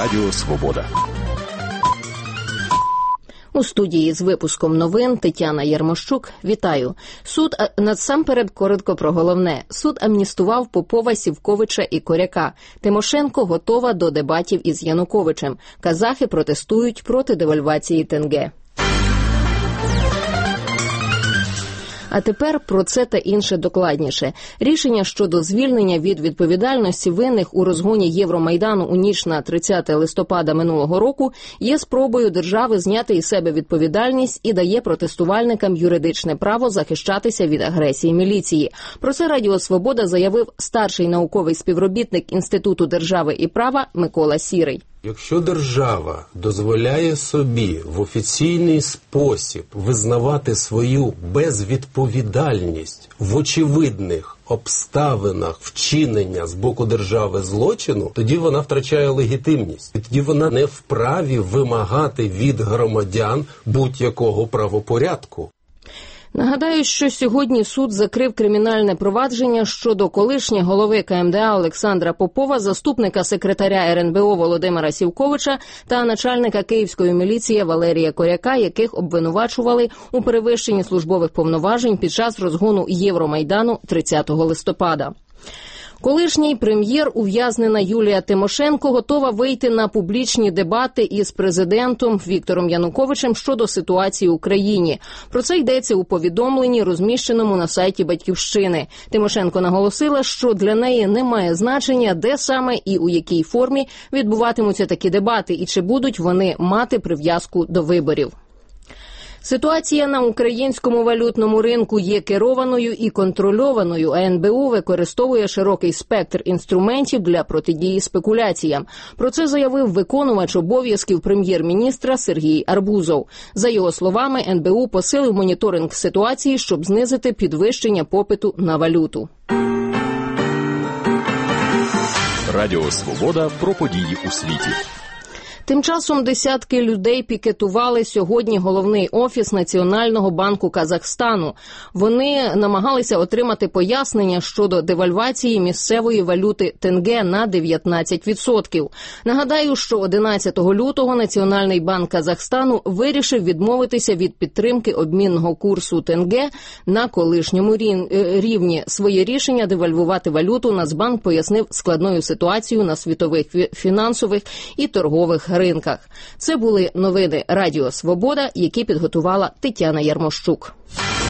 Радіо Свобода. У студії з випуском новин Тетяна Ярмощук. Вітаю. Суд, насамперед, коротко про головне. Суд амністував Попова, Сівковича і Коряка. Тимошенко готова до дебатів із Януковичем. Казахи протестують проти девальвації тенге. А тепер про це та інше докладніше. Рішення щодо звільнення від відповідальності винних у розгоні Євромайдану у ніч на 30 листопада минулого року є спробою держави зняти із себе відповідальність і дає протестувальникам юридичне право захищатися від агресії міліції. Про це Радіо Свобода заявив старший науковий співробітник Інституту держави і права Микола Сірий. Якщо держава дозволяє собі в офіційний спосіб визнавати свою безвідповідальність в очевидних обставинах вчинення з боку держави злочину, тоді вона втрачає легітимність. І тоді вона не вправі вимагати від громадян будь-якого правопорядку. Нагадаю, що сьогодні суд закрив кримінальне провадження щодо колишнього голови КМДА Олександра Попова, заступника секретаря РНБО Володимира Сівковича та начальника Київської міліції Валерія Коряка, яких обвинувачували у перевищенні службових повноважень під час розгону Євромайдану 30 листопада. Колишній прем'єр, ув'язнена Юлія Тимошенко, готова вийти на публічні дебати із президентом Віктором Януковичем щодо ситуації в Україні. Про це йдеться у повідомленні, розміщеному на сайті Батьківщини. Тимошенко наголосила, що для неї немає значення, де саме і у якій формі відбуватимуться такі дебати, і чи будуть вони мати прив'язку до виборів. Ситуація на українському валютному ринку є керованою і контрольованою, а НБУ використовує широкий спектр інструментів для протидії спекуляціям. Про це заявив виконувач обов'язків прем'єр-міністра Сергій Арбузов. За його словами, НБУ посилив моніторинг ситуації, щоб знизити підвищення попиту на валюту. Радіо Свобода про події у світі. Тим часом десятки людей пікетували сьогодні головний офіс Національного банку Казахстану. Вони намагалися отримати пояснення щодо девальвації місцевої валюти тенге на 19%. Нагадаю, що 11 лютого Національний банк Казахстану вирішив відмовитися від підтримки обмінного курсу тенге на колишньому рівні. Своє рішення девальвувати валюту Нацбанк пояснив складною ситуацією на світових фінансових і торгових ринках. Це були новини Радіо Свобода, які підготувала Тетяна Ярмощук.